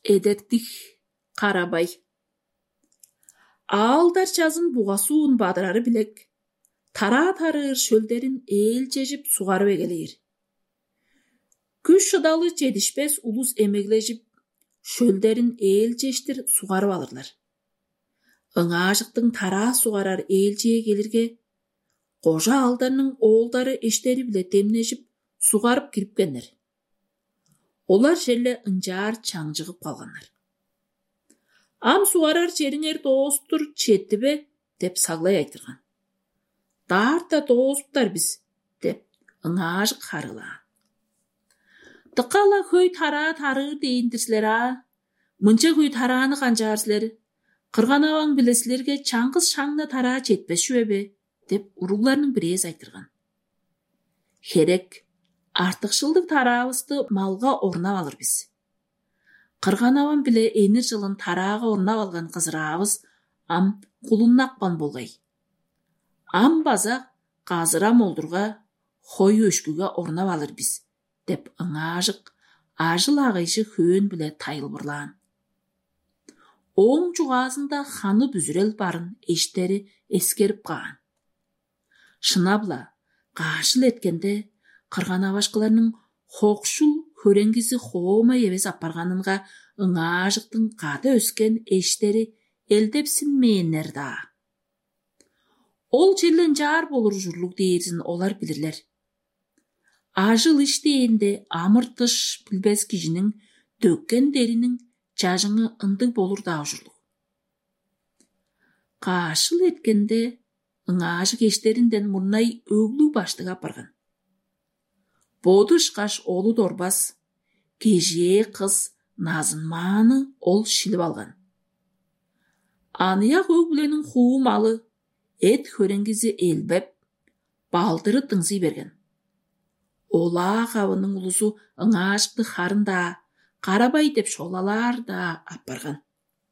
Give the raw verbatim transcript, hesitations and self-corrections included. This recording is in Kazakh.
эдертих Карабай. Аалдар жазын буғасуын бадырары білек, тара тарыр шөлдерін ел жежіп суғарып егелейір. Күш шыдалы жетішпес улус емеглежіп, шөлдерін ел жештір суғарып алырлар. Ыңажықтың тара суғарар ел жие келірге, қожа алдарының оғылдары ештері біле темнежіп, суғарып кіріпкенлер. Олар жерле ынжар чаңжығып қалғанлар. Ам суғарар жеріңер доғыстыр четті бе, деп сағлай айтырған. Дарта доғыстар біз, деп ыңажық қарылаған. Дыққала көй тара тарыр дейіндірсілер а, мұнча көй тараны қанжарсілер, қырған аваң білесілерге чаңғыз шаңна тара жетпес шуе бе, деп ұруғларының бірез айтырған. Херек, артықшылдық тарауысты малға орнап алыр біз. Қырған аван біле енір жылын тараға орнап алған қызырауыз ам құлыннақпан болғай. Ам базақ қазыра молдырға, хой өшкіге орнап алыр біз, деп ыңажық, ажыл ағайшы хүйен біле тайыл бұрлаған. Оң жұғазында ханы бүзірел барын ештері ескеріп қаған. Шынабла, қашыл еткенде, қырған авашқыларының хоқшыл көреңгісі хома евес апарғанынға ыңажықтың қады өскен ештері елдепсін мейінер да. Ол жерлен жар болыр жүрлік дейірсін олар білірлер. Ажыл іштейінде амыртыш білбес кижінің дөккен дерінің жажыңы ындық болыр да жүрлік. Қашыл еткенде ыңажық ештерінден мұнай өглу баштыға апарған. Бодыш қаш олу дорбас, кеже қыз назынманы ол шіліп алған. Анияқ өгленің хуы малы, эт хөреңгізі елбеп, балдыры тыңзи берген. Ола қавының ұлысу ыңашықты қарында, Қарабай деп шолалар да апарған.